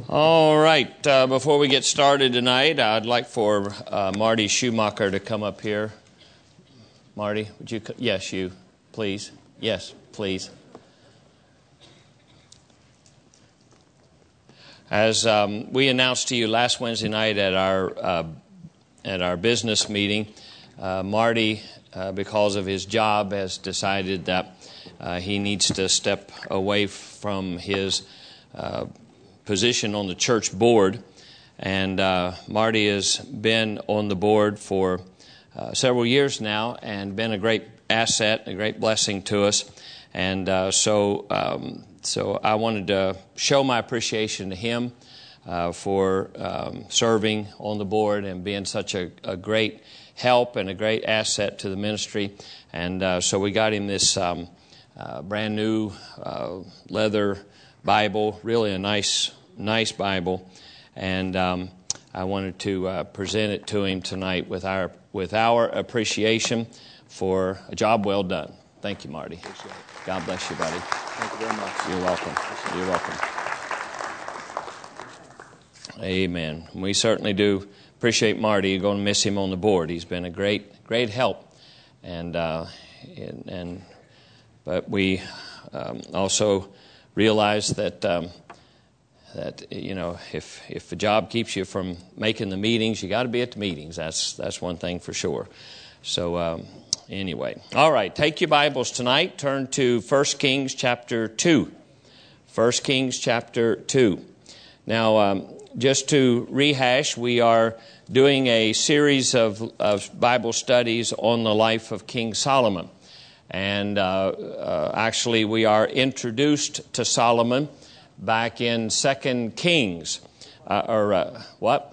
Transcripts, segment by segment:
All right, before we get started tonight, I'd like for Marty Schumacher to come up here. Marty, would you? Yes, you, please. Yes, please. As we announced to you last Wednesday night at our business meeting, Marty, because of his job, has decided that he needs to step away from his position on the church board. And Marty has been on the board for several years now and been a great asset, a great blessing to us. And so I wanted to show my appreciation to him for serving on the board and being such a great help and a great asset to the ministry. And so we got him this brand new leather Bible, really a nice Bible, and I wanted to present it to him tonight with our appreciation for a job well done. Thank you, Marty. God bless you, buddy. Thank you very much. You're welcome. You're welcome. Amen. We certainly do appreciate Marty. You're going to miss him on the board. He's been a great help, but we also realize that you know, if a job keeps you from making the meetings, you got to be at the meetings. That's one thing for sure. So anyway, all right. Take your Bibles tonight. Turn to 1 Kings chapter 2. 1 Kings chapter 2. Now, just to rehash, we are doing a series of Bible studies on the life of King Solomon. And actually, we are introduced to Solomon back in 2 Kings, or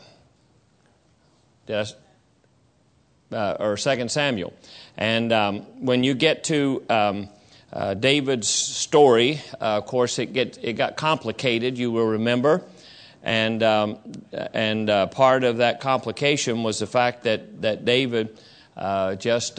2 Samuel. And when you get to David's story, of course, it got complicated, you will remember. And part of that complication was the fact that David just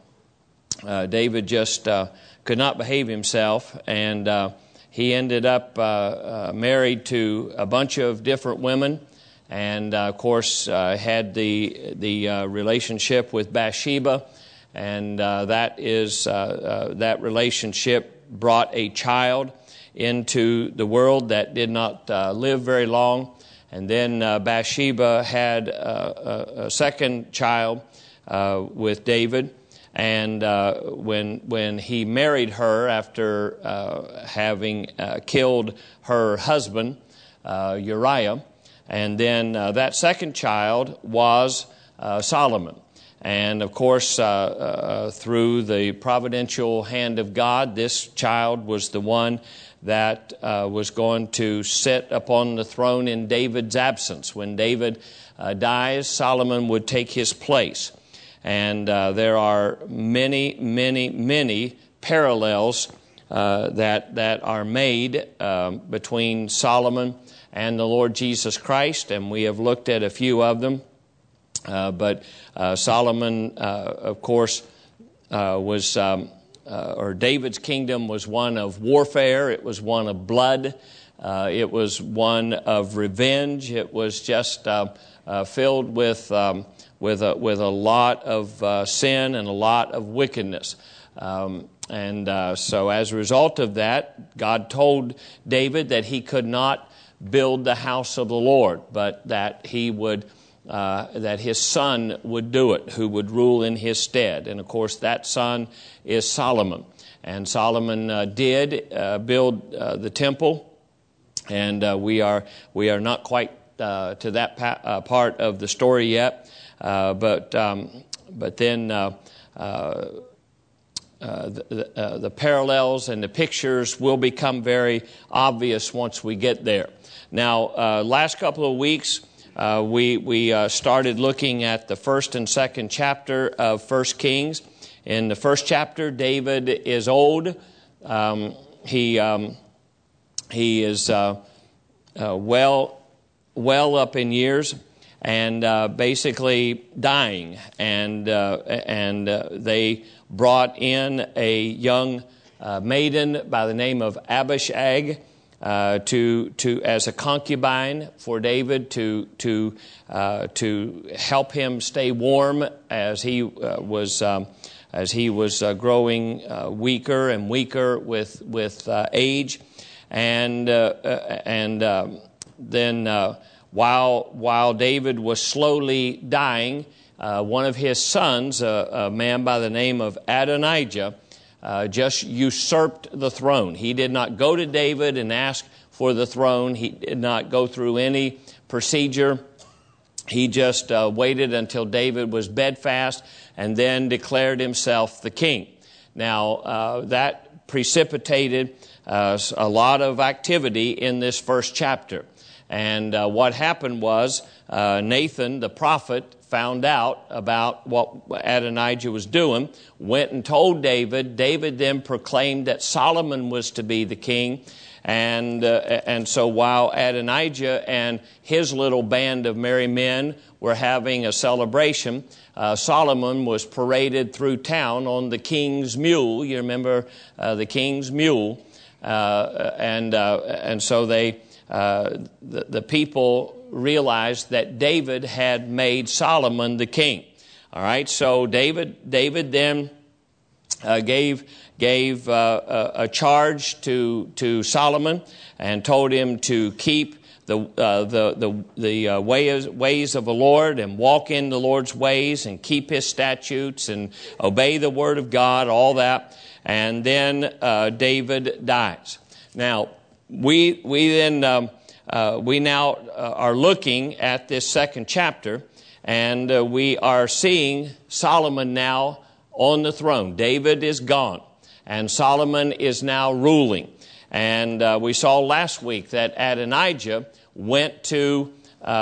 could not behave himself, and he ended up married to a bunch of different women, and of course had the relationship with Bathsheba, and that relationship brought a child into the world that did not live very long. And then Bathsheba had a second child with David. And when he married her after having killed her husband, Uriah, and then that second child was Solomon. And of course, through the providential hand of God, this child was the one that was going to sit upon the throne in David's absence. When David dies, Solomon would take his place. And there are many parallels that are made between Solomon and the Lord Jesus Christ, and we have looked at a few of them. But Solomon, of course, was David's kingdom was one of warfare. It was one of blood. It was one of revenge. It was just filled with a lot of sin and a lot of wickedness. So as a result of that, God told David that he could not build the house of the Lord, but that he would, that his son would do it, who would rule in his stead. And of course, that son is Solomon. And Solomon did build the temple, and we are not quite to that part of the story yet. But then the parallels and the pictures will become very obvious once we get there. Now, last couple of weeks, we started looking at the first and second chapter of 1 Kings. In the first chapter, David is old. He is well up in years, and basically dying. And they brought in a young maiden by the name of Abishag, as a concubine for David to help him stay warm as he was growing weaker and weaker with age, and then while David was slowly dying, one of his sons, a man by the name of Adonijah, just usurped the throne. He did not go to David and ask for the throne. He did not go through any procedure. He just waited until David was bedfast and then declared himself the king. Now, that precipitated a lot of activity in this first chapter. And what happened was Nathan, the prophet, found out about what Adonijah was doing, went and told David. David then proclaimed that Solomon was to be the king. And so while Adonijah and his little band of merry men were having a celebration, Solomon was paraded through town on the king's mule. You remember the king's mule. And so the people realized that David had made Solomon the king. All right, so David then gave a charge to Solomon and told him to keep the ways of the Lord and walk in the Lord's ways and keep His statutes and obey the word of God, all that. And then David dies. Now we now are looking at this second chapter, and we are seeing Solomon now on the throne. David is gone, and Solomon is now ruling. And we saw last week that Adonijah went to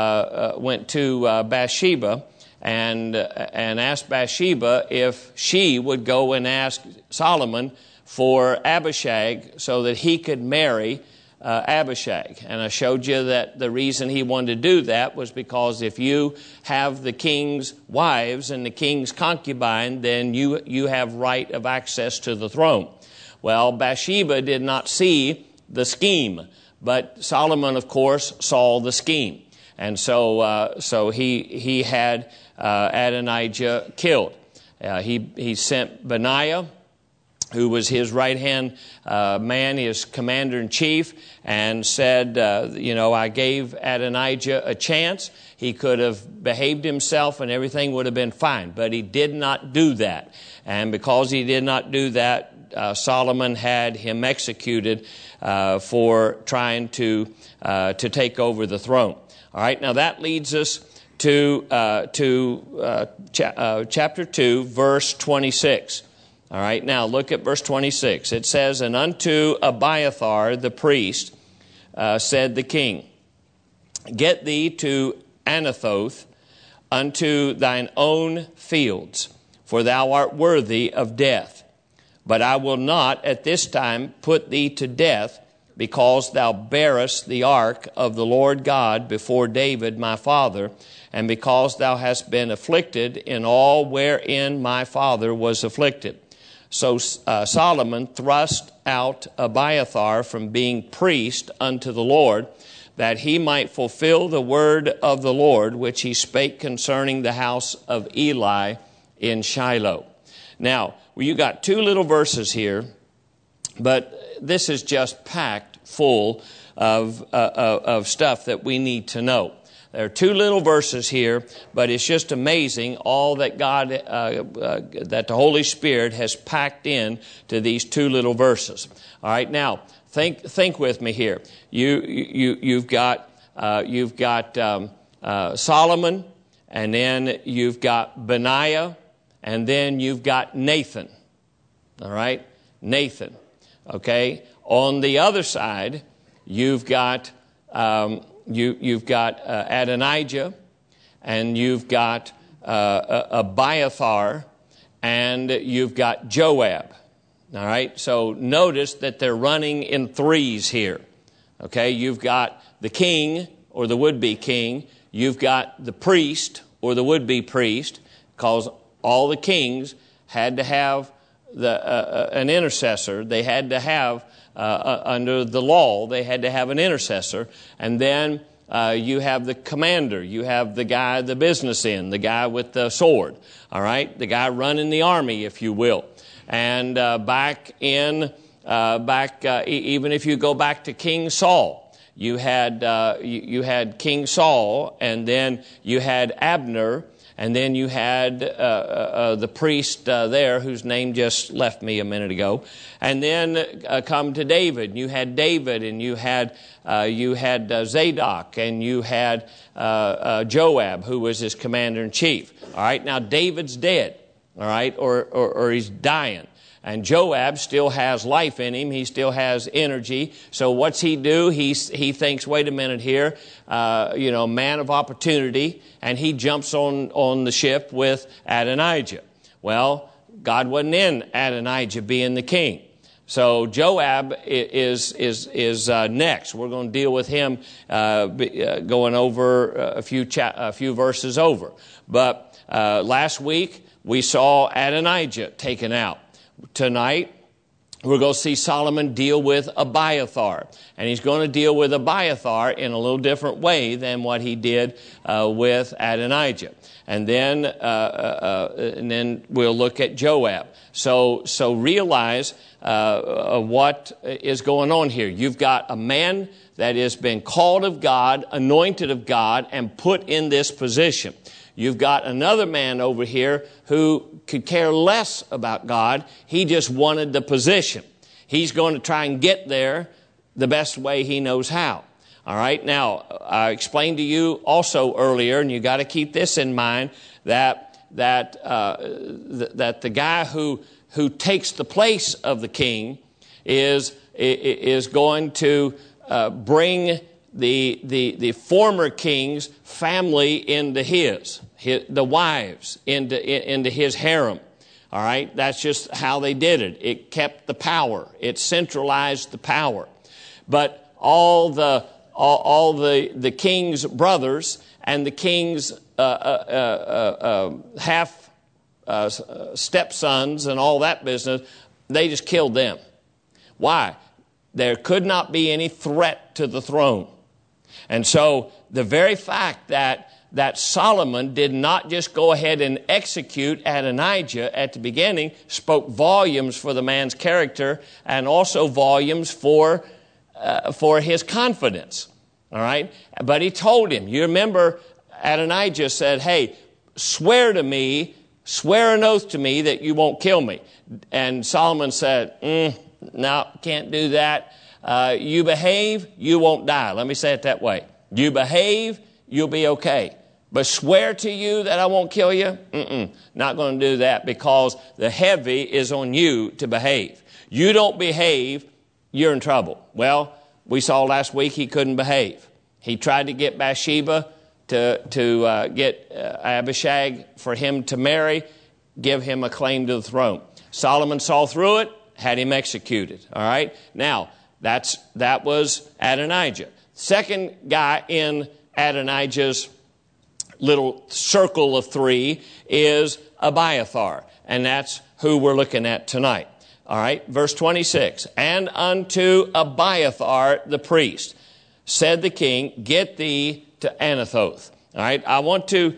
Bathsheba and asked Bathsheba if she would go and ask Solomon for Abishag so that he could marry Abishag. And I showed you that the reason he wanted to do that was because if you have the king's wives and the king's concubine, then you have right of access to the throne. Well, Bathsheba did not see the scheme, but Solomon, of course, saw the scheme. And so he had Adonijah killed. He sent Benaiah, who was his right-hand man, his commander-in-chief, and said, I gave Adonijah a chance. He could have behaved himself and everything would have been fine. But he did not do that. And because he did not do that, Solomon had him executed for trying to take over the throne. All right, now that leads us to chapter 2, verse 26. All right, now look at verse 26. It says, "And unto Abiathar the priest said the king, Get thee to Anathoth unto thine own fields, for thou art worthy of death. But I will not at this time put thee to death, because thou bearest the ark of the Lord God before David my father, and because thou hast been afflicted in all wherein my father was afflicted." So Solomon thrust out Abiathar from being priest unto the Lord, that he might fulfill the word of the Lord, which he spake concerning the house of Eli in Shiloh. Now, you got two little verses here, but this is just packed full of stuff that we need to know. There are two little verses here, but it's just amazing all that God, that the Holy Spirit has packed in to these two little verses. All right, now think with me here. You've got Solomon, and then you've got Benaiah, and then you've got Nathan. All right, Nathan. Okay, on the other side, you've got Adonijah, and you've got Abiathar, and you've got Joab. All right, so notice that they're running in threes here. Okay, you've got the king or the would-be king. You've got the priest or the would-be priest, because all the kings had to have an intercessor. They had to have, under the law, they had to have an intercessor. And then you have the commander. You have the guy, the business end, the guy with the sword. All right, the guy running the army, if you will. And even if you go back to King Saul, you had King Saul, and then you had Abner, and then you had the priest there, whose name just left me a minute ago. And then come to David. You had David, and you had Zadok, and you had Joab, who was his commander-in-chief. All right, now David's dead, all right, or he's dying. And Joab still has life in him. He still has energy. So what's he do? He thinks, wait a minute here, man of opportunity, and he jumps on the ship with Adonijah. Well, God wasn't in Adonijah being the king. So Joab is next. We're going to deal with him going over a few verses over. But last week we saw Adonijah taken out. Tonight, we're going to see Solomon deal with Abiathar. And he's going to deal with Abiathar in a little different way than what he did with Adonijah. And then we'll look at Joab. So realize what is going on here. You've got a man that has been called of God, anointed of God, and put in this position. You've got another man over here who could care less about God. He just wanted the position. He's going to try and get there the best way he knows how. All right. Now, I explained to you also earlier, and you got to keep this in mind, that the guy who takes the place of the king is going to bring the former king's family into the wives into his harem. All right, that's just how they did it. It kept the power. It centralized the power. But all the king's brothers and the king's half stepsons and all that business, they just killed them. Why? There could not be any threat to the throne. And so the very fact that Solomon did not just go ahead and execute Adonijah at the beginning spoke volumes for the man's character and also volumes for his confidence. All right? But he told him, you remember Adonijah said, hey, swear an oath to me that you won't kill me. And Solomon said, no, can't do that. You behave, you won't die. Let me say it that way. You behave, you'll be okay. But swear to you that I won't kill you? Not going to do that, because the heavy is on you to behave. You don't behave, you're in trouble. Well, we saw last week he couldn't behave. He tried to get Bathsheba to get Abishag for him to marry, give him a claim to the throne. Solomon saw through it, had him executed. All right? Now, that was Adonijah. Second guy in Adonijah's little circle of three is Abiathar, and that's who we're looking at tonight. All right, verse 26. And unto Abiathar the priest said the king, get thee to Anathoth. All right, I want to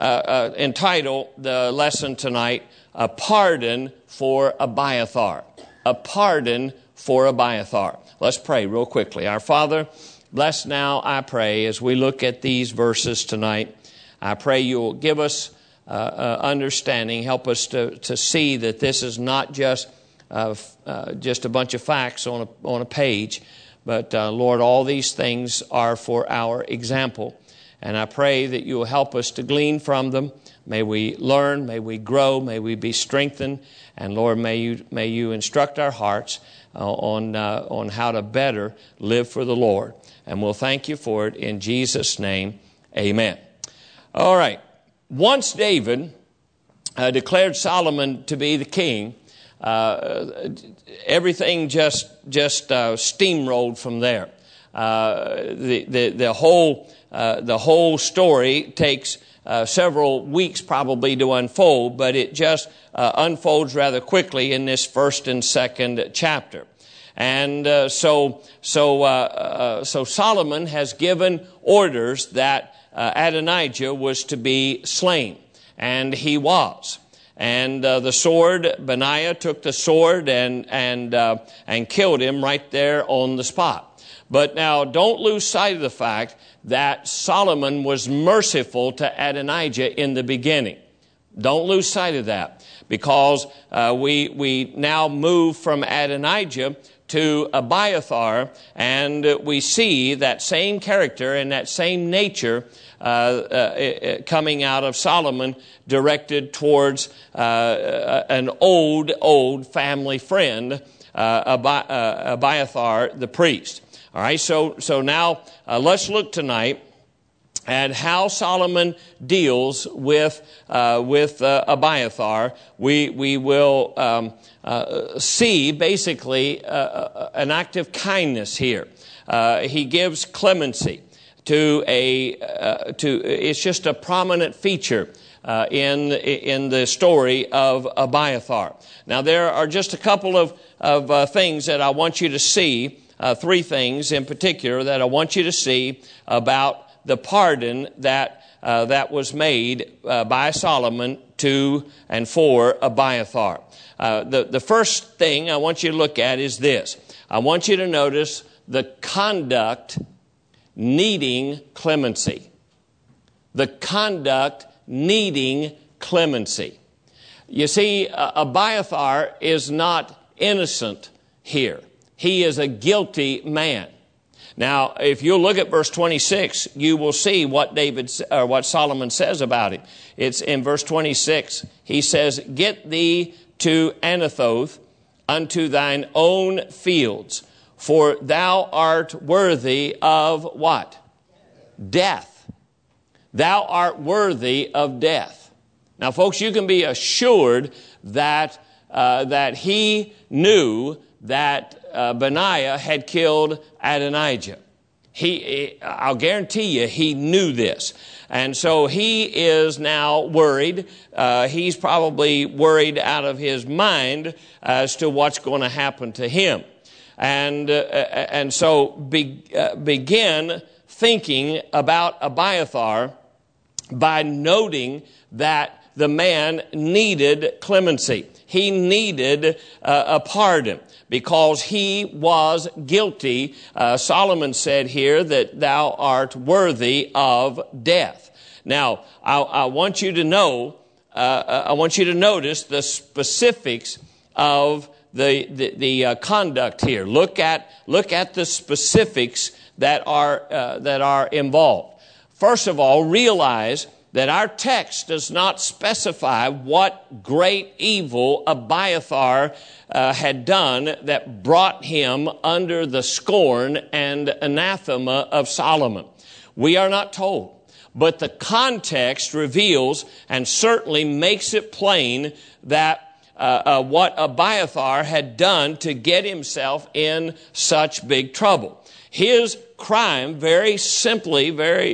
entitle the lesson tonight, A Pardon for Abiathar. A pardon for Abiathar. Let's pray real quickly. Our Father, bless now, I pray, as we look at these verses tonight. I pray you'll give us understanding, help us to see that this is not just a bunch of facts on a page, but Lord, all these things are for our example. And I pray that you will help us to glean from them. May we learn, may we grow, may we be strengthened, and Lord, may you instruct our hearts on how to better live for the Lord. And we'll thank you for it in Jesus' name. Amen. All right. Once David declared Solomon to be the king, everything just steamrolled from there. The whole story takes several weeks probably to unfold, but it just unfolds rather quickly in this first and second chapter. And so Solomon has given orders that Adonijah was to be slain, and he was. And the sword, Benaiah took the sword and killed him right there on the spot. But now don't lose sight of the fact that Solomon was merciful to Adonijah in the beginning. Don't lose sight of that, because we now move from Adonijah to Abiathar, and we see that same character and that same nature coming out of Solomon, directed towards an old family friend, Abiathar the priest. All right, so now let's look tonight at how Solomon deals with Abiathar. We will see basically an act of kindness here. He gives clemency to it's just a prominent feature in the story of Abiathar. Now there are just a couple of things that I want you to see. Three things in particular that I want you to see about the pardon that was made by Solomon to and for Abiathar. The first thing I want you to look at is this. I want you to notice the conduct needing clemency. The conduct needing clemency. You see, Abiathar is not innocent here. He is a guilty man. Now, if you look at verse 26, you will see what Solomon says about him. It's in verse 26. He says, "Get thee to Anathoth unto thine own fields, for thou art worthy of" what? Death. Thou art worthy of death. Now, folks, you can be assured that he knew that Benaiah had killed Adonijah. I'll guarantee you, he knew this. And so he is now worried. He's probably worried out of his mind as to what's going to happen to him. And so begin thinking about Abiathar by noting that the man needed clemency. He needed a pardon because he was guilty. Solomon said here that thou art worthy of death. Now, I want you to know, I want you to notice the specifics of the conduct here. Look at the specifics that are involved. First of all, realize that our text does not specify what great evil Abiathar had done that brought him under the scorn and anathema of Solomon. We are not told, but the context reveals and certainly makes it plain that what Abiathar had done to get himself in such big trouble. His crime, very simply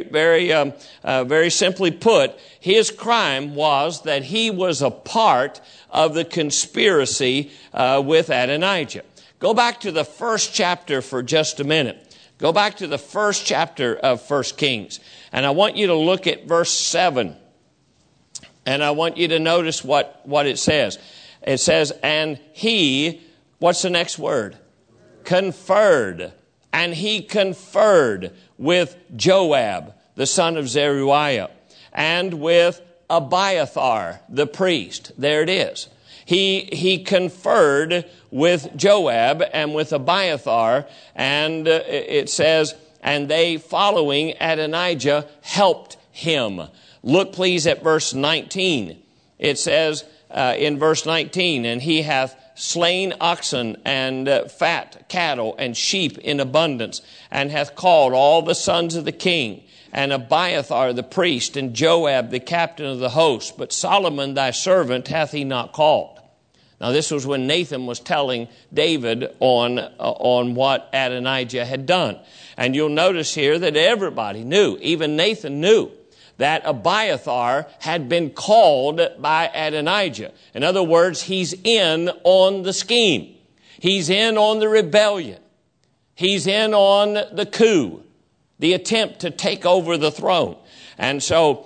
put, his crime was that he was a part of the conspiracy with Adonijah. Go back to the first chapter for just a minute. Go back to the first chapter of 1 Kings. And I want you to look at verse 7. And I want you to notice what it says. It says, and he, what's the next word? Conferred. And he conferred with Joab, the son of Zeruiah, and with Abiathar, the priest. There it is. He conferred with Joab and with Abiathar, and it says, and they following Adonijah helped him. Look please at verse 19. It says in verse 19, and he hath slain oxen and fat cattle and sheep in abundance, and hath called all the sons of the king, and Abiathar the priest, and Joab the captain of the host. But Solomon thy servant hath he not called. Now this was when Nathan was telling David on what Adonijah had done. And you'll notice here that everybody knew, even Nathan knew, that Abiathar had been called by Adonijah. In other words, he's in on the scheme. He's in on the rebellion. He's in on the coup, the attempt to take over the throne. And so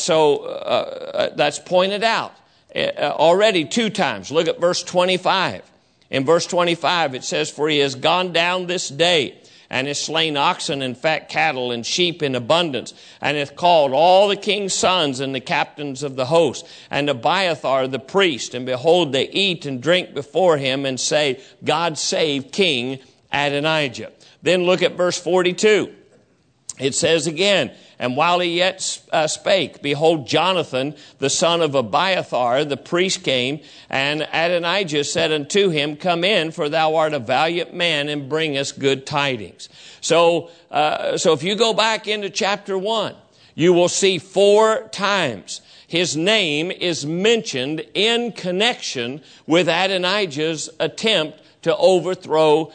that's pointed out already 2 times. Look at verse 25. In verse 25 it says, "For he has gone down this day, and has slain oxen and fat cattle and sheep in abundance, and hath called all the king's sons and the captains of the host, and Abiathar the priest, and behold, they eat and drink before him, and say, God save King Adonijah." Then look at verse 42. It says again, "And while he yet spake, behold, Jonathan, the son of Abiathar, the priest, came, and Adonijah said unto him, Come in, for thou art a valiant man, and bring us good tidings." So if you go back into chapter 1, you will see 4 times his name is mentioned in connection with Adonijah's attempt to overthrow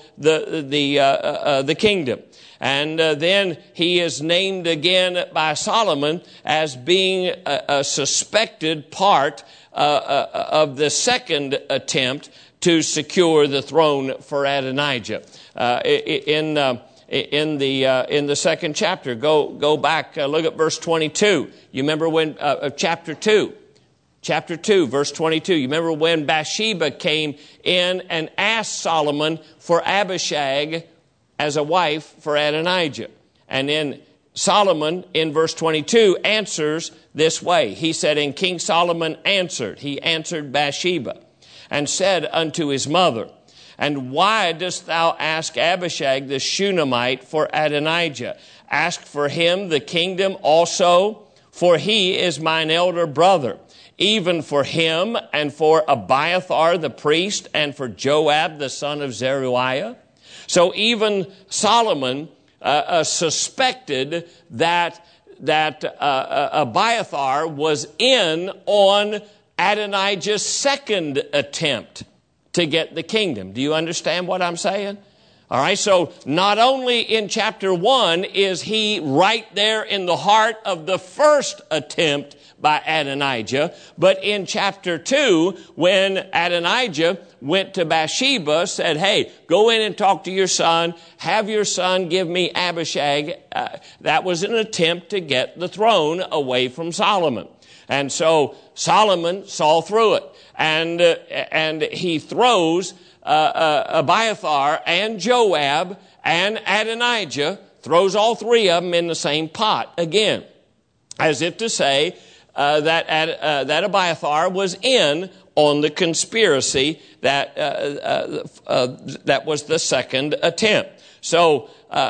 the kingdom. And then he is named again by Solomon as being a suspected part of the second attempt to secure the throne for Adonijah. In the second chapter, go back, look at verse 22. You remember when chapter 2. Chapter 2, verse 22. You remember when Bathsheba came in and asked Solomon for Abishag as a wife for Adonijah. And then Solomon, in verse 22, answers this way. He said, "And King Solomon answered," he answered Bathsheba, "and said unto his mother, And why dost thou ask Abishag the Shunammite for Adonijah? Ask for him the kingdom also, for he is mine elder brother. Even for him, and for Abiathar the priest, and for Joab the son of Zeruiah." So even Solomon suspected that Abiathar was in on Adonijah's second attempt to get the kingdom. Do you understand what I'm saying? All right, so not only in chapter 1 is he right there in the heart of the first attempt by Adonijah, but in chapter 2, when Adonijah went to Bathsheba, said, "Hey, go in and talk to your son, have your son give me Abishag," that was an attempt to get the throne away from Solomon. And so Solomon saw through it, and he throws Abiathar and Joab and Adonijah, throws all 3 of them in the same pot again, as if to say that Abiathar was in on the conspiracy that was the second attempt. So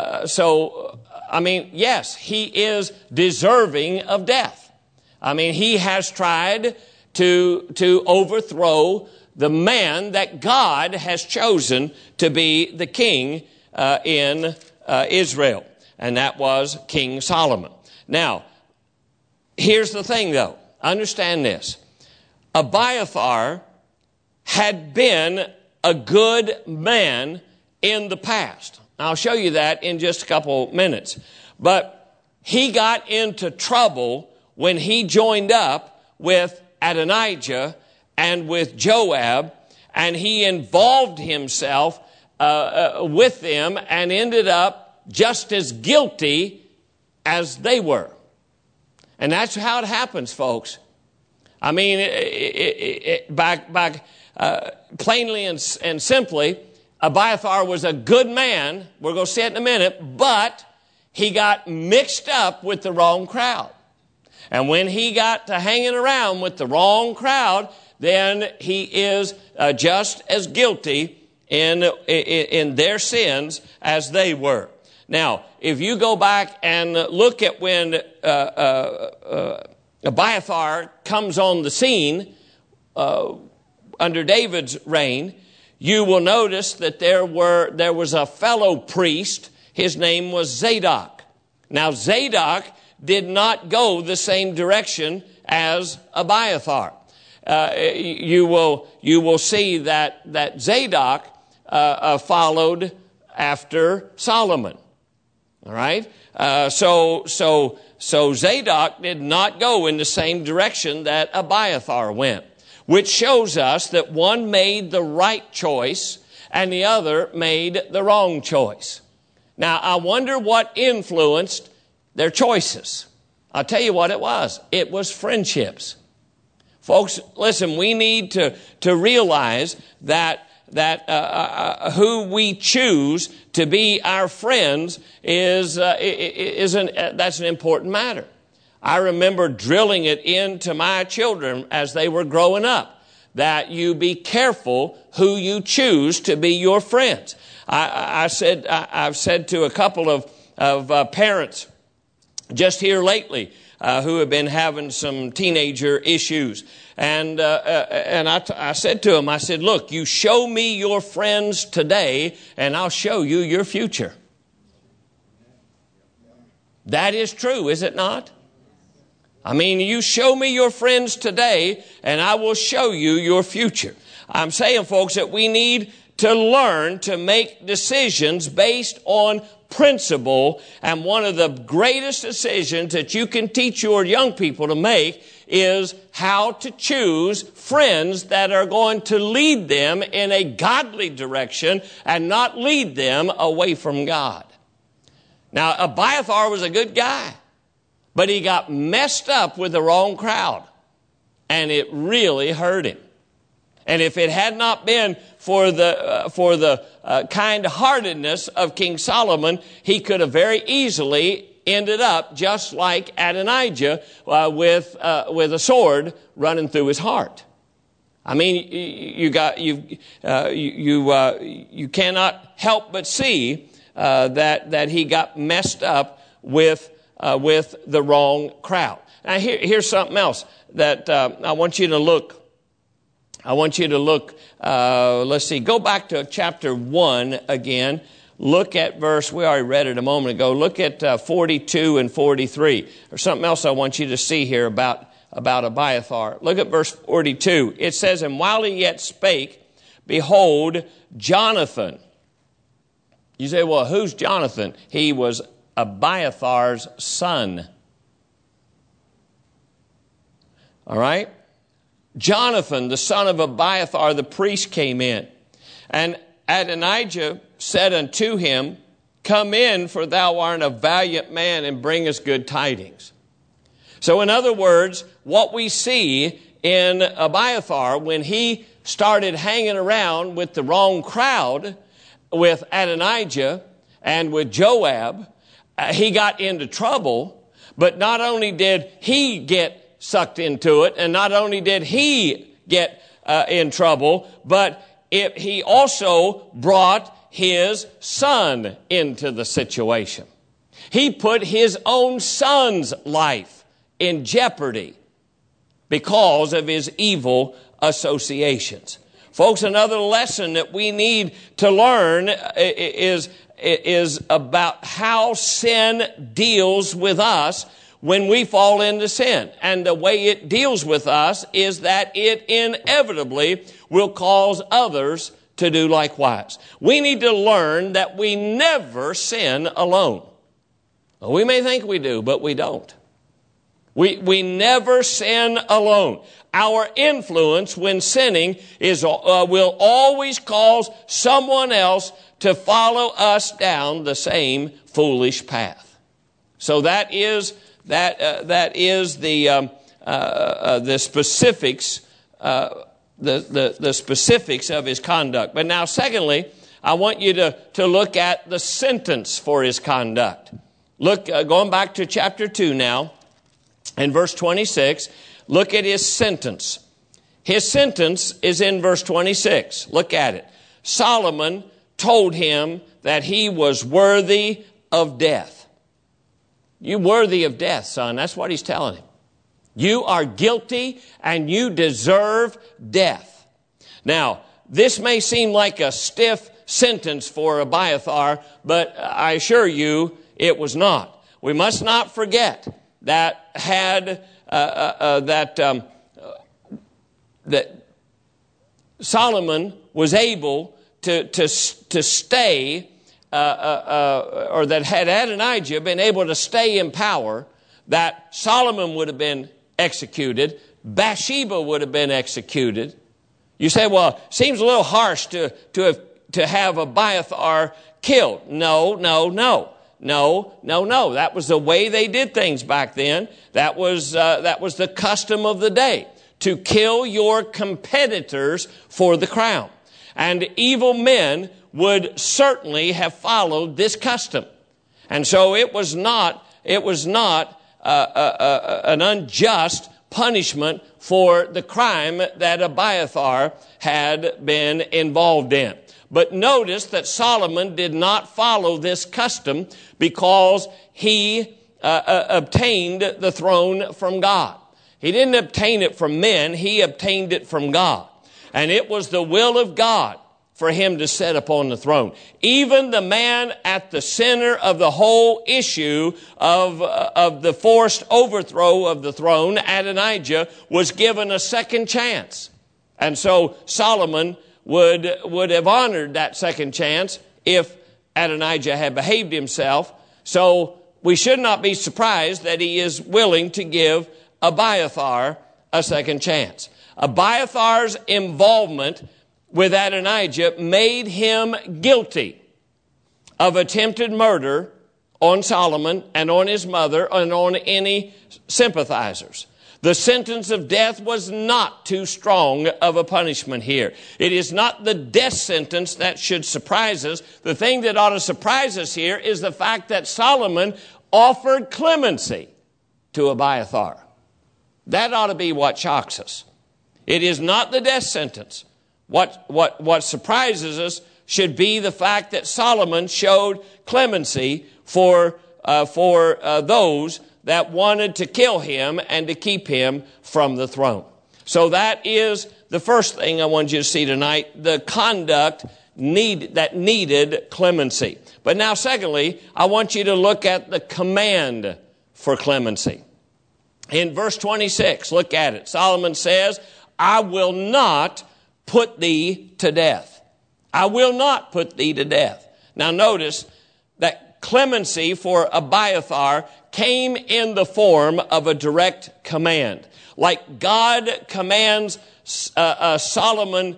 I mean, yes, he is deserving of death. I mean, he has tried to overthrow the man that God has chosen to be the king in Israel, and that was King Solomon. Now, here's the thing, though. Understand this. Abiathar had been a good man in the past. I'll show you that in just a couple minutes. But he got into trouble when he joined up with Adonijah and with Joab, and he involved himself with them and ended up just as guilty as they were. And that's how it happens, folks. I mean, plainly and simply, Abiathar was a good man. We're going to see it in a minute, but he got mixed up with the wrong crowd. And when he got to hanging around with the wrong crowd, then he is just as guilty in their sins as they were. Now, if you go back and look at when Abiathar comes on the scene under David's reign, you will notice that there was a fellow priest. His name was Zadok. Now, Zadok did not go the same direction as Abiathar. You will see that Zadok followed after Solomon. All right? So Zadok did not go in the same direction that Abiathar went, which shows us that one made the right choice and the other made the wrong choice. Now, I wonder what influenced their choices. I'll tell you what it was. It was friendships. Folks, listen, we need to realize that who we choose to be our friends that's an important matter. I remember drilling it into my children as they were growing up, that you be careful who you choose to be your friends. I've said to a couple of parents just here lately who have been having some teenager issues. And I said to them, I said, look, you show me your friends today and I'll show you your future. That is true, is it not? I mean, you show me your friends today and I will show you your future. I'm saying, folks, that we need to learn to make decisions based on principle, and one of the greatest decisions that you can teach your young people to make is how to choose friends that are going to lead them in a godly direction and not lead them away from God. Now, Abiathar was a good guy, but he got messed up with the wrong crowd, and it really hurt him. And if it had not been for the kind-heartedness of King Solomon, he could have very easily ended up just like Adonijah with a sword running through his heart. I mean, you cannot help but see that he got messed up with the wrong crowd. Now, here's something else that I want you to look. Let's see, go back to chapter 1 again. Look at verse, we already read it a moment ago. Look at 42 and 43. There's something else I want you to see here about Abiathar. Look at verse 42. It says, and while he yet spake, behold, Jonathan. You say, well, who's Jonathan? He was Abiathar's son. All right? Jonathan, the son of Abiathar, the priest, came in. And Adonijah said unto him, come in, for thou art a valiant man, and bring us good tidings. So in other words, what we see in Abiathar, when he started hanging around with the wrong crowd, with Adonijah and with Joab, he got into trouble. But not only did he get sucked into it, and not only did he get in trouble, but he also brought his son into the situation. He put his own son's life in jeopardy because of his evil associations. Folks, another lesson that we need to learn is about how sin deals with us when we fall into sin. And the way it deals with us is that it inevitably will cause others to do likewise. We need to learn that we never sin alone. We may think we do, but we don't. We never sin alone. Our influence when sinning will always cause someone else to follow us down the same foolish path. So that is the specifics, the specifics of his conduct. But now, secondly, I want you to look at the sentence for his conduct. Look, going back to chapter 2 now, in verse 26, look at his sentence. His sentence is in verse 26. Look at it. Solomon told him that he was worthy of death. You're worthy of death, son. That's what he's telling him. You are guilty and you deserve death. Now, this may seem like a stiff sentence for Abiathar, but I assure you it was not. We must not forget that that Solomon was able to stay or that had Adonijah been able to stay in power, that Solomon would have been executed, Bathsheba would have been executed. You say, well, it seems a little harsh to have Abiathar killed. No. That was the way they did things back then. That was the custom of the day, to kill your competitors for the crown. And evil men would certainly have followed this custom. And so it was not an unjust punishment for the crime that Abiathar had been involved in. But notice that Solomon did not follow this custom because he obtained the throne from God. He didn't obtain it from men, he obtained it from God. And it was the will of God for him to sit upon the throne. Even the man at the center of the whole issue of the forced overthrow of the throne, Adonijah, was given a second chance. And so Solomon would have honored that second chance if Adonijah had behaved himself. So we should not be surprised that he is willing to give Abiathar a second chance. Abiathar's involvement with Adonijah made him guilty of attempted murder on Solomon and on his mother and on any sympathizers. The sentence of death was not too strong of a punishment here. It is not the death sentence that should surprise us. The thing that ought to surprise us here is the fact that Solomon offered clemency to Abiathar. That ought to be what shocks us. It is not the death sentence. What surprises us should be the fact that Solomon showed clemency for those that wanted to kill him and to keep him from the throne. So that is the first thing I want you to see tonight, the conduct that needed clemency. But now secondly, I want you to look at the command for clemency. In verse 26, look at it. Solomon says, I will not put thee to death. I will not put thee to death. Now notice that clemency for Abiathar came in the form of a direct command. Like God commands Solomon's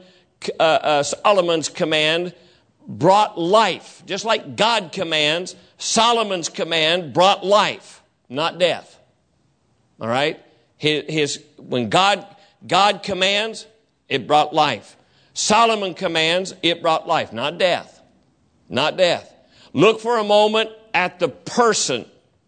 command brought life. Just like God commands, Solomon's command brought life, not death. All right? When God commands, it brought life. Solomon commands, it brought life, not death. Not death. Look for a moment at the person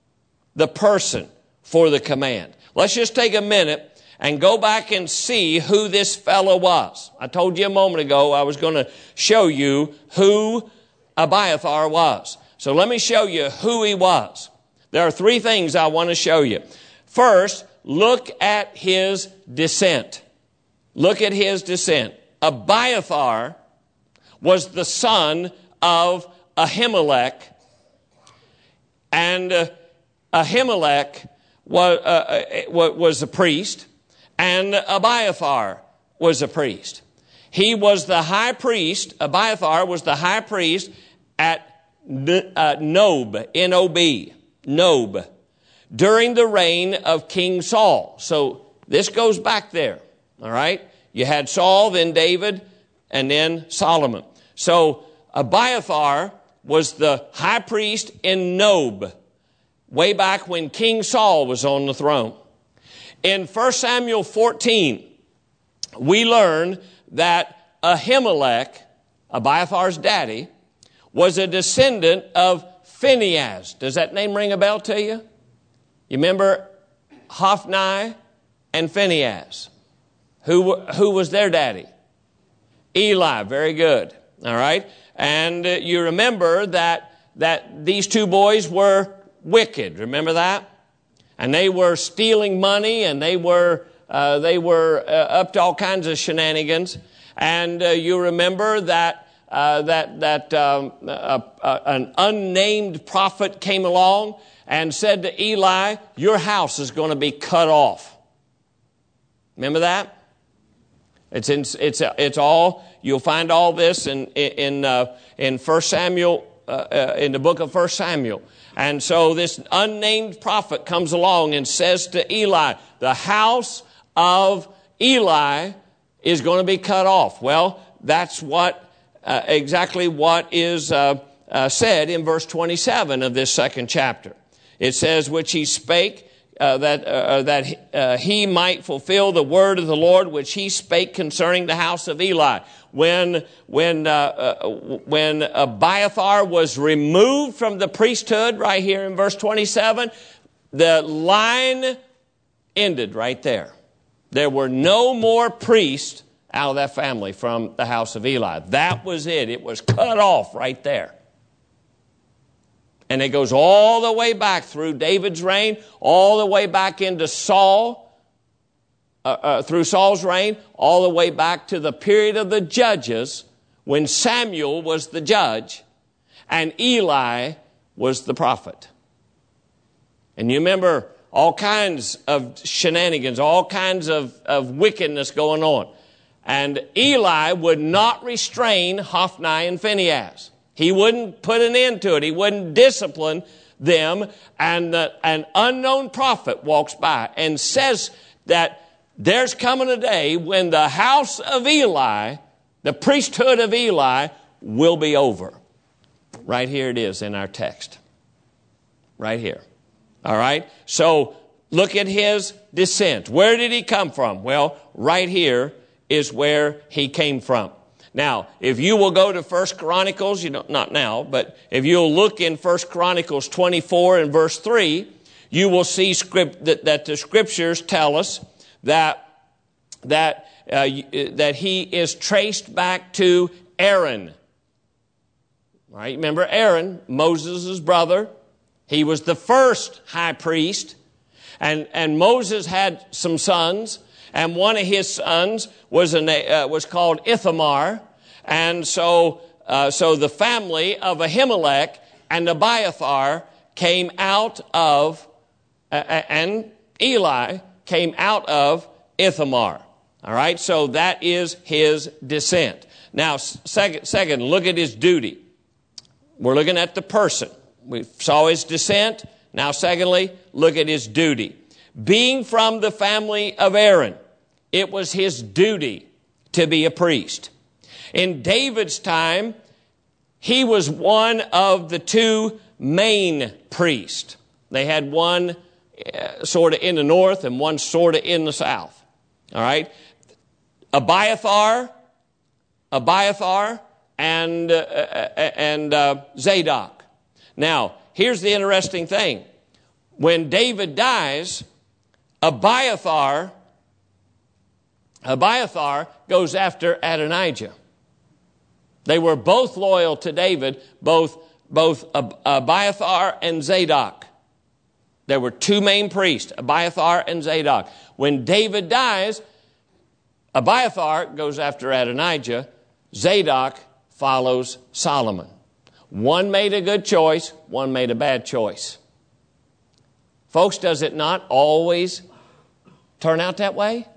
for the command. Let's just take a minute and go back and see who this fellow was. I told you a moment ago I was going to show you who Abiathar was. So let me show you who he was. There are three things I want to show you. First, look at his descent. Look at his descent. Abiathar was the son of Ahimelech, and Ahimelech was a priest, and Abiathar was a priest. He was the high priest. Abiathar was the high priest at Nob, N-O-B, Nob, during the reign of King Saul. So this goes back there, all right? You had Saul, then David, and then Solomon. So Abiathar was the high priest in Nob, way back when King Saul was on the throne. In 1 Samuel 14, we learn that Ahimelech, Abiathar's daddy, was a descendant of Phinehas. Does that name ring a bell to you? You remember Hophni and Phinehas? Who was their daddy? Eli. Very good. All right. And you remember that these two boys were wicked. Remember that? And they were stealing money, and they were up to all kinds of shenanigans. And you remember that an unnamed prophet came along and said to Eli, "Your house is going to be cut off." Remember that? It's all. You'll find all this in 1 Samuel in the book of 1 Samuel. And so this unnamed prophet comes along and says to Eli, the house of Eli is going to be cut off. Well, that's exactly what is said in verse 27 of this second chapter. It says, which he spake, that he might fulfill the word of the Lord, which he spake concerning the house of Eli. When Abiathar was removed from the priesthood, right here in verse 27, the line ended right there. There were no more priests out of that family from the house of Eli. That was it. It was cut off right there. And it goes all the way back through David's reign, all the way back into Saul, through Saul's reign, all the way back to the period of the judges when Samuel was the judge and Eli was the prophet. And you remember all kinds of shenanigans, all kinds of wickedness going on. And Eli would not restrain Hophni and Phinehas. He wouldn't put an end to it. He wouldn't discipline them. And an unknown prophet walks by and says that there's coming a day when the house of Eli, the priesthood of Eli, will be over. Right here it is in our text. Right here. All right? So look at his descent. Where did he come from? Well, right here is where he came from. Now, if you will go to 1 Chronicles, not now, but if you'll look in 1 Chronicles 24 and verse 3, you will see that the scriptures tell us that he is traced back to Aaron. Right? Remember Aaron, Moses' brother. He was the first high priest. And Moses had some sons. And one of his sons was called Ithamar. And so the family of Ahimelech and Abiathar came out of, and Eli came out of Ithamar. All right, so that is his descent. Now, second, look at his duty. We're looking at the person. We saw his descent. Now, secondly, look at his duty. Being from the family of Aaron, it was his duty to be a priest. In David's time, he was one of the two main priests. They had one sort of in the north and one sort of in the south. All right? Abiathar and Zadok. Now, here's the interesting thing. When David dies, Abiathar goes after Adonijah. They were both loyal to David, both Abiathar and Zadok. There were two main priests, Abiathar and Zadok. When David dies, Abiathar goes after Adonijah. Zadok follows Solomon. One made a good choice, one made a bad choice. Folks, does it not always turn out that way?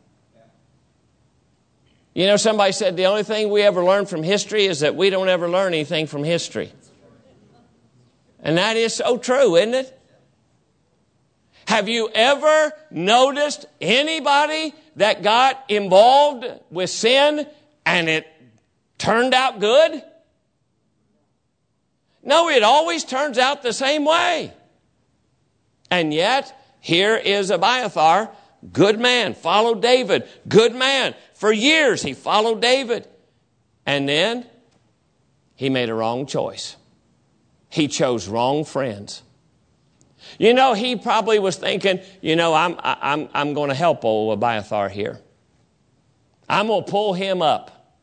You know, somebody said the only thing we ever learn from history is that we don't ever learn anything from history. And that is so true, isn't it? Have you ever noticed anybody that got involved with sin and it turned out good? No, it always turns out the same way. And yet, here is Abiathar, good man, followed David, good man. For years he followed David. And then he made a wrong choice. He chose wrong friends. You know, he probably was thinking, I'm going to help old Abiathar here. I'm going to pull him up.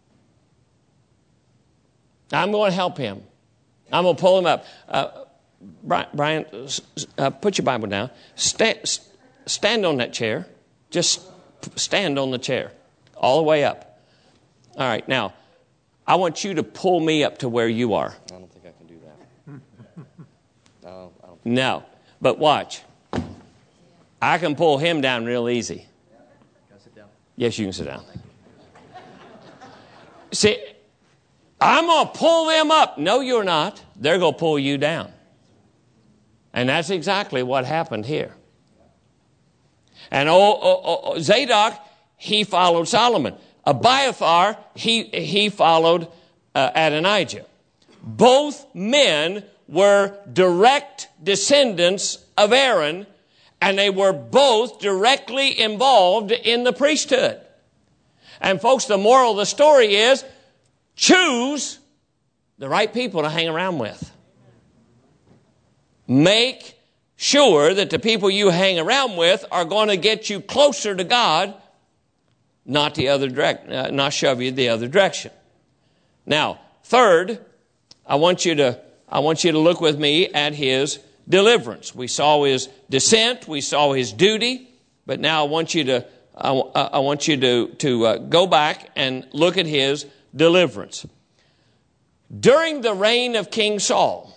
I'm going to help him. I'm going to pull him up. Brian, put your Bible down. Stand on that chair. Just stand on the chair. All the way up. All right, now, I want you to pull me up to where you are. I don't think I can do that. No, but watch. I can pull him down real easy. Can I sit down? Yes, you can sit down. See, I'm going to pull them up. No, you're not. They're going to pull you down. And that's exactly what happened here. And Zadok, he followed Solomon. Abiathar, he followed Adonijah. Both men were direct descendants of Aaron, and they were both directly involved in the priesthood. And folks, the moral of the story is, choose the right people to hang around with. Make sure that the people you hang around with are going to get you closer to God, not not shove you the other direction. Now, third, I want you to look with me at his deliverance. We saw his descent, we saw his duty, but now I want you to go back and look at his deliverance. During the reign of King Saul.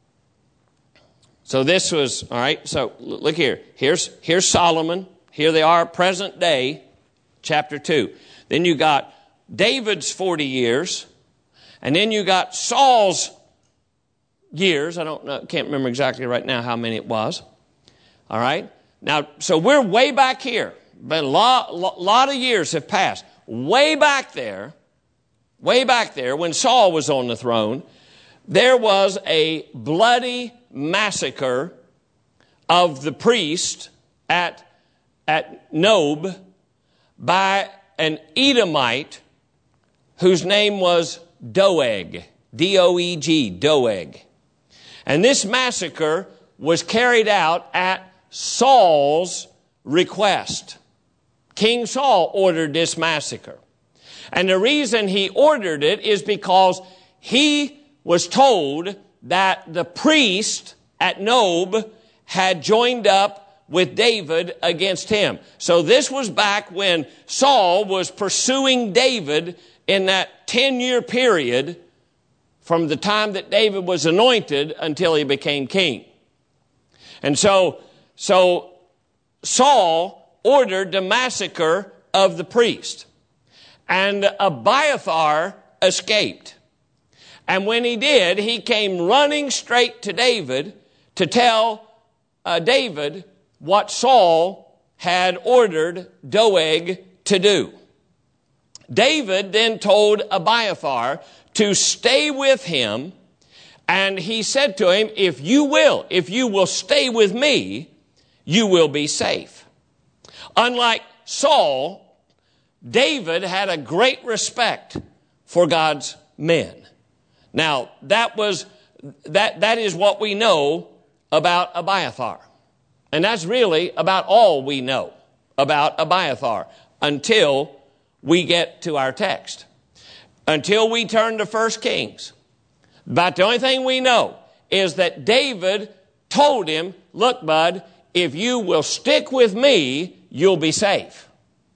So this was, all right, so look here. Here's Solomon. Here they are, present day, chapter 2. Then you got David's 40 years. And then you got Saul's years. Can't remember exactly right now how many it was. All right. Now, so we're way back here. But a lot of years have passed. Way back there, when Saul was on the throne, there was a bloody massacre of the priest at Nob by an Edomite whose name was Doeg, D-O-E-G, Doeg. And this massacre was carried out at Saul's request. King Saul ordered this massacre. And the reason he ordered it is because he was told that the priest at Nob had joined up with David against him. So this was back when Saul was pursuing David in that 10-year period from the time that David was anointed until he became king. And so Saul ordered the massacre of the priest. And Abiathar escaped. And when he did, he came running straight to David to tell David what Saul had ordered Doeg to do. David then told Abiathar to stay with him, and he said to him, if you will stay with me, you will be safe. Unlike Saul, David had a great respect for God's men. Now, that is what we know about Abiathar. And that's really about all we know about Abiathar until we get to our text. Until we turn to 1 Kings. But the only thing we know is that David told him, look, bud, if you will stick with me, you'll be safe.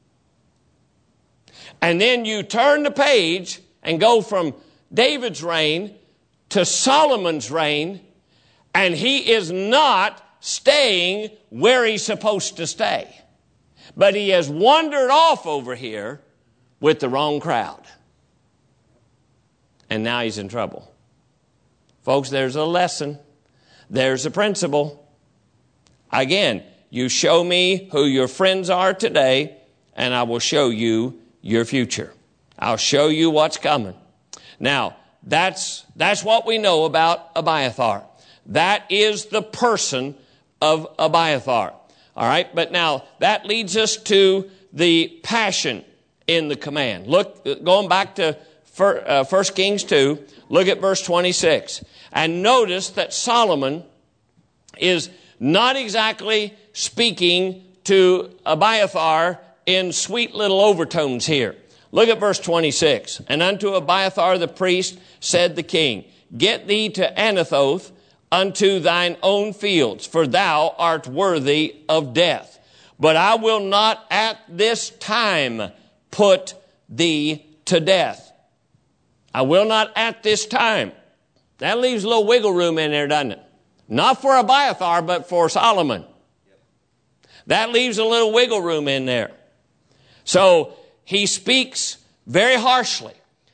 And then you turn the page and go from David's reign to Solomon's reign, and he is not staying where he's supposed to stay. But he has wandered off over here with the wrong crowd. And now he's in trouble. Folks, there's a lesson. There's a principle. Again, you show me who your friends are today, and I will show you your future. I'll show you what's coming. Now, that's what we know about Abiathar. That is the person of Abiathar. All right, but now that leads us to the passion in the command. Look, going back to 1 Kings 2, look at verse 26. And notice that Solomon is not exactly speaking to Abiathar in sweet little overtones here. Look at verse 26. And unto Abiathar the priest said the king, get thee to Anathoth unto thine own fields, for thou art worthy of death. But I will not at this time put thee to death. I will not at this time. That leaves a little wiggle room in there, doesn't it? Not for Abiathar, but for Solomon. That leaves a little wiggle room in there. So he speaks very harshly.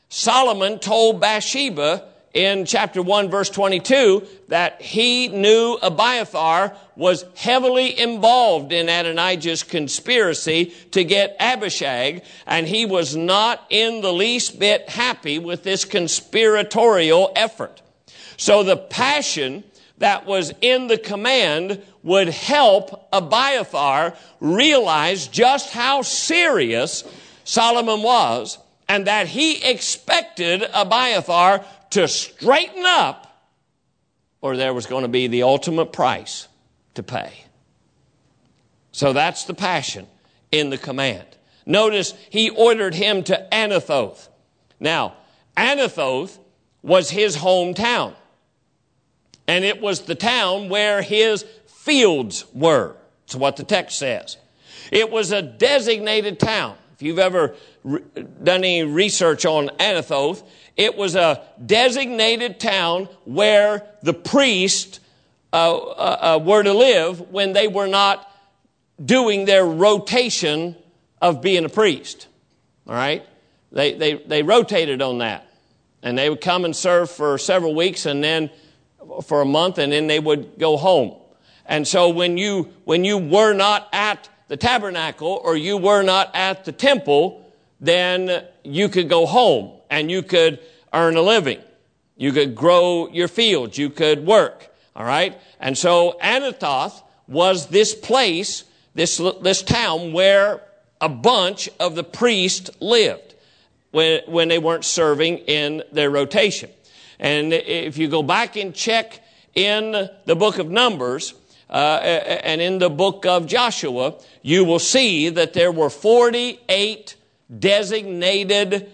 Solomon told Bathsheba in chapter 1, verse 22, that he knew Abiathar was heavily involved in Adonijah's conspiracy to get Abishag, and he was not in the least bit happy with this conspiratorial effort. So the passion that was in the command would help Abiathar realize just how serious Solomon was, and that he expected Abiathar to straighten up, or there was going to be the ultimate price to pay. So that's the passion in the command. Notice he ordered him to Anathoth. Now, Anathoth was his hometown, and it was the town where his fields were. That's what the text says. It was a designated town. If you've ever done any research on Anathoth, it was a designated town where the priests were to live when they were not doing their rotation of being a priest. All right? They rotated on that. And they would come and serve for several weeks, and then for a month, and then they would go home. And so when you were not at the tabernacle, or you were not at the temple, then you could go home and you could earn a living. You could grow your fields. You could work. All right? And so Anathoth was this place, this town where a bunch of the priests lived when they weren't serving in their rotation. And if you go back and check in the book of Numbers, and in the book of Joshua, you will see that there were 48 designated,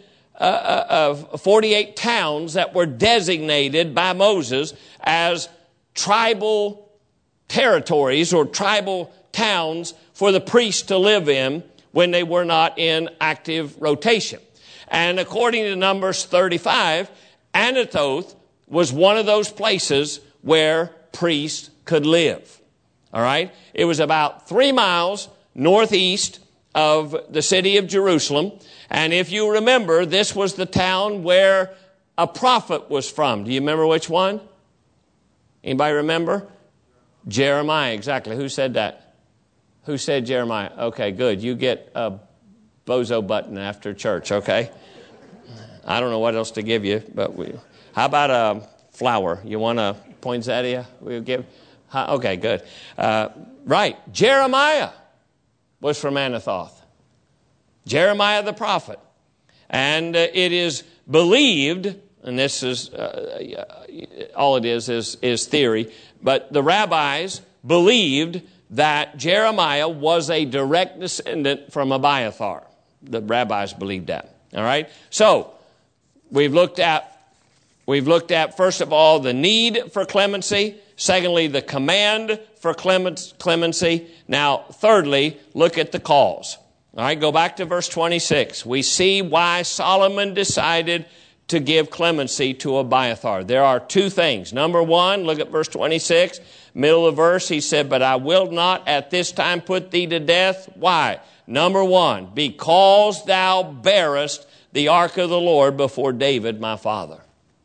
48 towns that were designated by Moses as tribal territories or tribal towns for the priests to live in when they were not in active rotation. And according to Numbers 35, Anathoth was one of those places where priests could live. All right? It was about 3 miles northeast of the city of Jerusalem. And if you remember, this was the town where a prophet was from. Do you remember which one? Anybody remember? Jeremiah, exactly. Who said that? Who said Jeremiah? Okay, good. You get a bozo button after church, okay? I don't know what else to give you, but how about a flower? You want a poinsettia? We'll give. Okay, good. Right. Jeremiah was from Anathoth. Jeremiah the prophet. And it is believed, and this is, all it is theory, but the rabbis believed that Jeremiah was a direct descendant from Abiathar. The rabbis believed that. All right? So, we've looked at, first of all, the need for clemency. Secondly, the command for clemency. Now, thirdly, look at the cause. All right, go back to verse 26. We see why Solomon decided to give clemency to Abiathar. There are two things. Number one, look at verse 26. Middle of the verse, he said, "But I will not at this time put thee to death." Why? Number one, because thou bearest the ark of the Lord before David my father.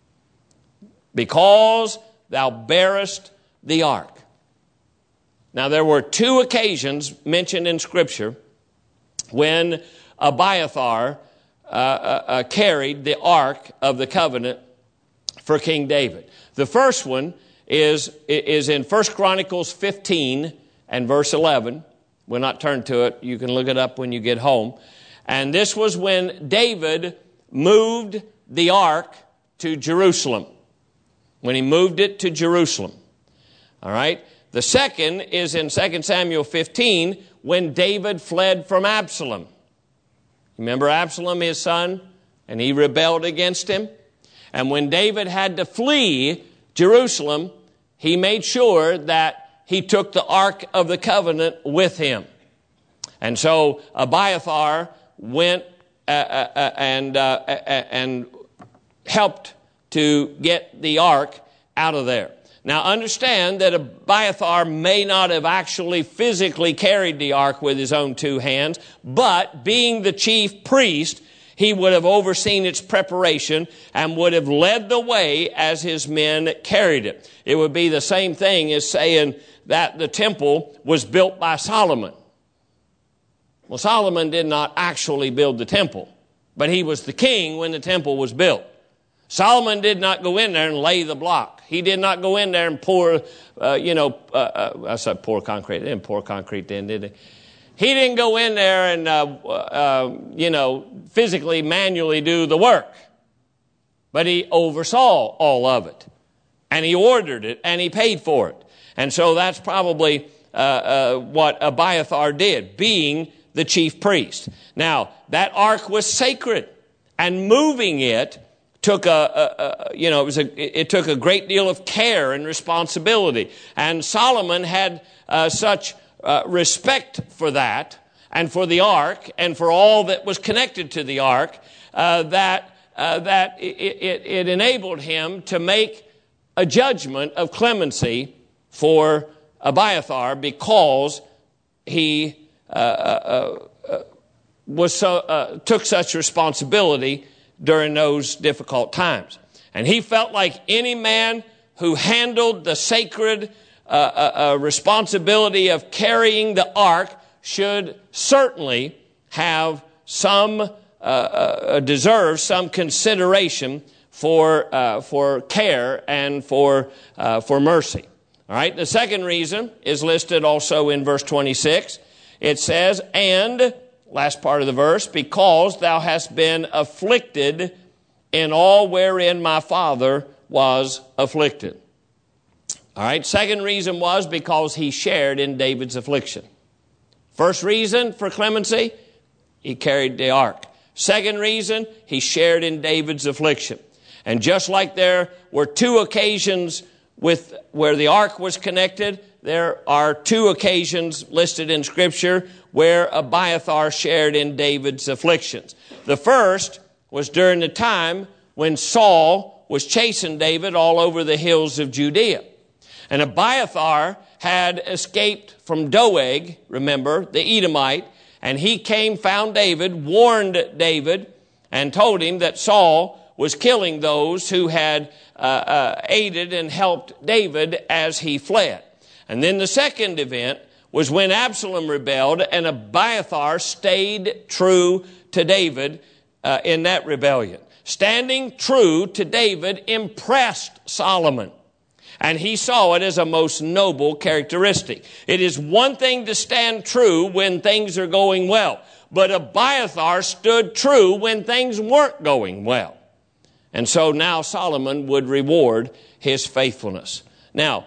Because thou bearest the ark. Now, there were two occasions mentioned in Scripture when Abiathar carried the ark of the covenant for King David. The first one is in 1 Chronicles 15 and verse 11. We'll not turn to it. You can look it up when you get home. And this was when David moved the ark to Jerusalem. When he moved it to Jerusalem. All right? The second is in 2 Samuel 15 when David fled from Absalom. Remember Absalom, his son? And he rebelled against him. And when David had to flee Jerusalem, he made sure that he took the Ark of the Covenant with him. And so Abiathar went and helped to get the ark out of there. Now understand that Abiathar may not have actually physically carried the ark with his own two hands, but being the chief priest, He would have overseen its preparation and would have led the way as his men carried it. It would be the same thing as saying that the temple was built by Solomon. Well, Solomon did not actually build the temple, but he was the king when the temple was built. Solomon did not go in there and lay the block. He did not go in there and pour, I said pour concrete. They didn't pour concrete then, did they? He didn't go in there and, physically, manually do the work. But he oversaw all of it. And he ordered it, and he paid for it. And so that's probably what Abiathar did, being the chief priest. Now, that ark was sacred, and moving it took it took a great deal of care and responsibility. And Solomon had such respect for that and for the ark and for all that was connected to the ark that it enabled him to make a judgment of clemency for Abiathar because he took such responsibility during those difficult times. And he felt like any man who handled the sacred responsibility of carrying the ark should certainly have deserve some consideration for care and for mercy. All right. The second reason is listed also in verse 26. It says, and, last part of the verse, because thou hast been afflicted in all wherein my father was afflicted. All right. Second reason was because he shared in David's affliction. First reason for clemency, he carried the ark. Second reason, he shared in David's affliction. And just like there were two occasions where the ark was connected, there are two occasions listed in Scripture where Abiathar shared in David's afflictions. The first was during the time when Saul was chasing David all over the hills of Judea. And Abiathar had escaped from Doeg, remember, the Edomite, and he came, found David, warned David, and told him that Saul was killing those who had aided and helped David as he fled. And then the second event was when Absalom rebelled, and Abiathar stayed true to David in that rebellion. Standing true to David impressed Solomon, and he saw it as a most noble characteristic. It is one thing to stand true when things are going well, but Abiathar stood true when things weren't going well. And so now Solomon would reward his faithfulness. Now,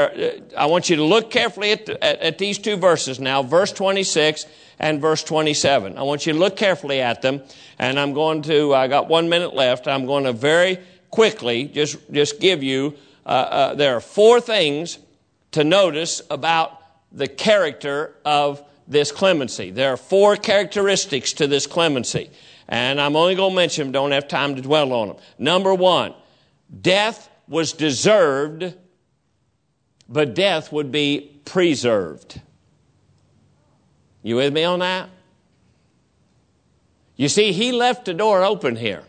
I want you to look carefully at these two verses now, verse 26 and verse 27. I want you to look carefully at them, and I got 1 minute left. I'm going to very quickly just give you, there are four things to notice about the character of this clemency. There are four characteristics to this clemency. And I'm only going to mention them, don't have time to dwell on them. Number one, death was deserved, but death would be preserved. You with me on that? You see, he left the door open here.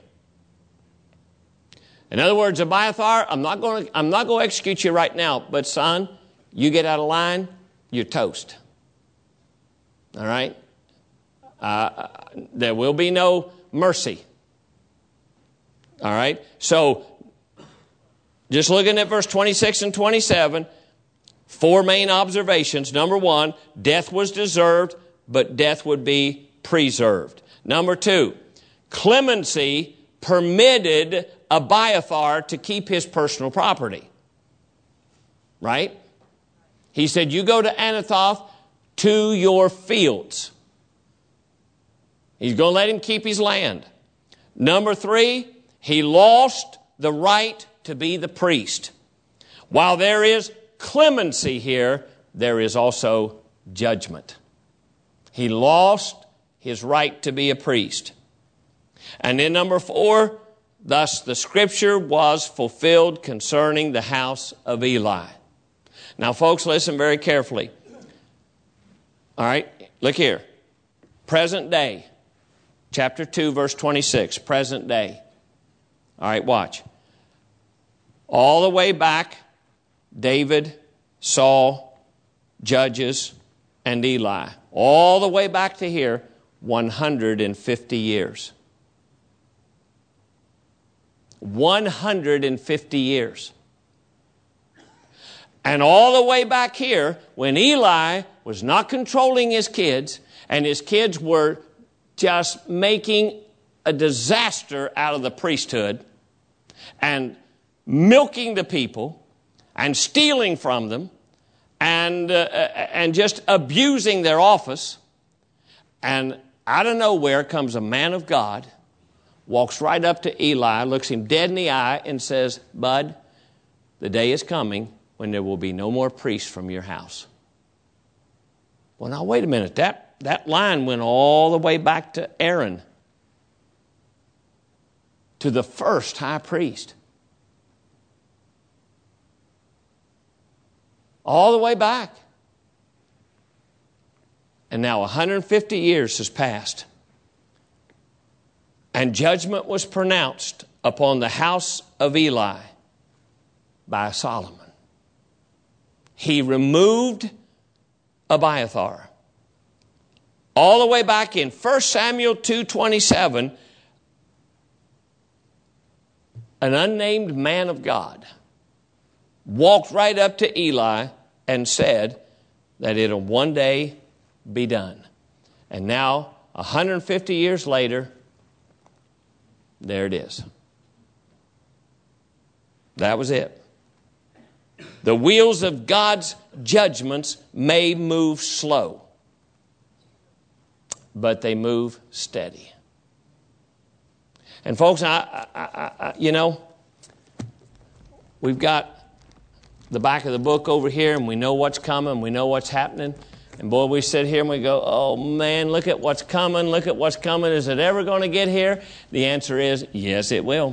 In other words, Abiathar, I'm not going to execute you right now, but son, you get out of line, you're toast. All right? There will be no mercy. All right? So, just looking at verse 26 and 27, four main observations. Number one, death was deserved, but death would be preserved. Number two, clemency permitted Abiathar to keep his personal property. Right? He said, you go to Anathoth to your fields. He's going to let him keep his land. Number three, he lost the right to be the priest. While there is clemency here, there is also judgment. He lost his right to be a priest. And then number four, thus the scripture was fulfilled concerning the house of Eli. Now, folks, listen very carefully. All right, look here. Present day. chapter 2, verse 26, present day. All right, watch. All the way back, David, Saul, Judges, and Eli. All the way back to here, 150 years. 150 years. And all the way back here, when Eli was not controlling his kids, and his kids were just making a disaster out of the priesthood, and milking the people, and stealing from them, and just abusing their office. And out of nowhere comes a man of God, walks right up to Eli, looks him dead in the eye, and says, "Bud, the day is coming when there will be no more priests from your house." Well, now, wait a minute. That line went all the way back to Aaron, to the first high priest. All the way back. And now 150 years has passed. And judgment was pronounced upon the house of Eli by Solomon. He removed Abiathar. All the way back in 1 Samuel 2:27, an unnamed man of God walked right up to Eli and said that it'll one day be done. And now, 150 years later, there it is. That was it. The wheels of God's judgments may move slow, but they move steady. And folks, we've got the back of the book over here, and we know what's coming, we know what's happening. And boy, we sit here and we go, "Oh man, look at what's coming, look at what's coming. Is it ever going to get here?" The answer is, yes, it will.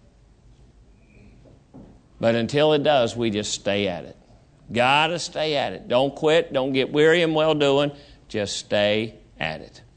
But until it does, we just stay at it. Got to stay at it. Don't quit. Don't get weary in well-doing. Just stay at it.